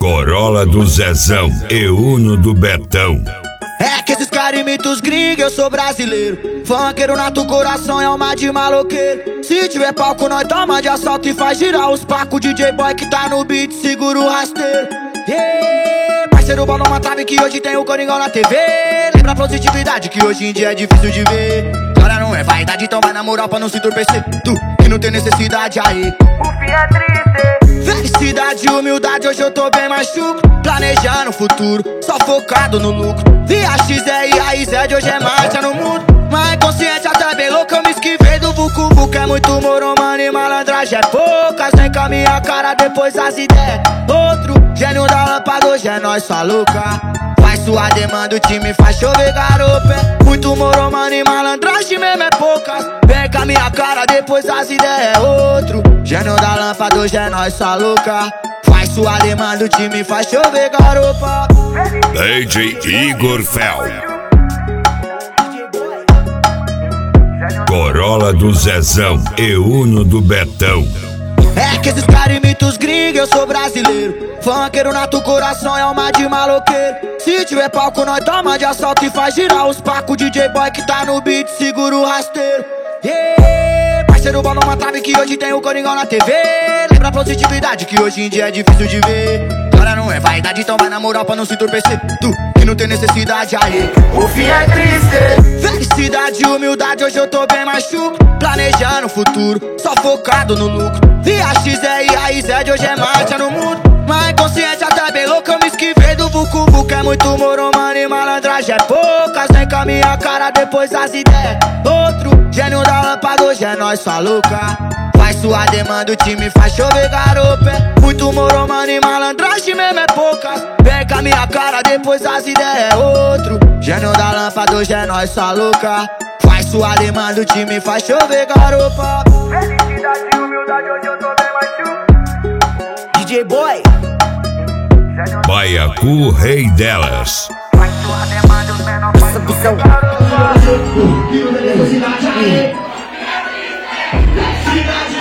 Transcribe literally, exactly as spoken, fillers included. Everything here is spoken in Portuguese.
Corolla do Zezão e Uno do Betão. É que esses caras imitam os gringos, eu sou brasileiro. Funkeiro nato coração, é alma de maloqueiro. Se tiver palco, nós toma de assalto e faz girar os pacos. D J Boy que tá no beat, segura o rasteiro. Yeah, parceiro, bola uma trave que hoje tem o Coringão na T V. Lembra a positividade que hoje em dia é difícil de ver. Cara, não é vaidade, então vai na moral pra não se entorpecer. Tu que não tem necessidade aí, o fim é triste. Felicidade e humildade, hoje eu tô bem mais chuco. Planejando o futuro, só focado no lucro. Via X E e a I Z, hoje é marcha no mundo. Mas consciente até bem louco, eu me esquivei do Vucu Vucu. É muito moro, mano, e malandragem é poucas. Vem com a minha cara, depois as ideias. Outro gênio da lâmpada, hoje é nós, sua louca. Faz sua demanda, o time faz chover garopa. É muito moro, mano, e malandragem mesmo é poucas. Vem com a minha cara, depois as ideias. Outro gênio da lâmpada, hoje é nós, sua louca. Faz sua demanda, o time faz chover garopa. D J Igor Fel. Corolla do Zezão e Uno do Betão. É que esses caras imitam os gringos, eu sou brasileiro. Funkeiro nato coração, é alma de maloqueiro. Se tiver palco, nós toma de assalto e faz girar os pacos. D J Boy que tá no beat, segura o rasteiro. Yeah, parceiro, bola uma trave que hoje tem o Coringão na T V. Lembra a positividade que hoje em dia é difícil de ver. Cara, não é vaidade, então vai na moral pra não se entorpecer. Tu que não tem necessidade aí, o fim é triste. Felicidade e humildade, hoje eu tô bem mais chuco. Planejando o futuro, só focado no lucro. Via X E e a I Z, hoje é marcha no mundo. Mas consciente até bem louco, eu me esquivei do Vucu Vucu. É muito moro, mano, e malandragem é poucas. Vem com a minha cara, depois as ideias. Outro gênio da lâmpada, hoje é nós, sua louca. Faz sua demanda, o time faz chover garopa. É muito moro, mano, e malandragem mesmo é poucas. Vem com a minha cara, depois as ideias. Outro gênio da lâmpada, hoje é nós, sua louca. Faz sua demanda, o time faz chover garopa. Felicidade e humildade, hoje eu tô bem mais chuco. D J Boy Baiacu, rei delas. faz sua demanda, os menor faz chover garopa.